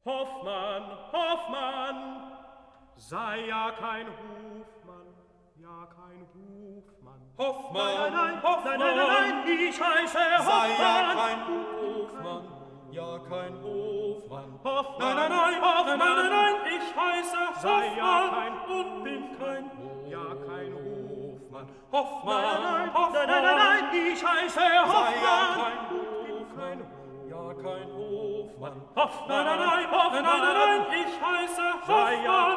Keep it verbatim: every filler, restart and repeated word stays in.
Hoffmann, Hoffmann, sei ja kein Hofmann, ja kein Hofmann. Hoffmann, nein, nein, Hoffmann, nein, nein, nein, nein, ich heiße Hoffmann. Sei ja kein Hofmann, ja kein Hofmann. Hoffmann, nein, nein, nein, Hoffmann, nein, nein, nein, ich heiße sei ja Hoffmann kein und bin kein Hofmann. ja kein Hofmann. Hoffmann, nein, nein, Hoffmann, nein, nein, nein, ich heiße Hoffmann. Sei ja kein Hofmann, ja kein Hofmann. Hoffmann, Nein, nein, nein, Hoffmann, nein, nein, nein, ich heiße sei ja Hoffmann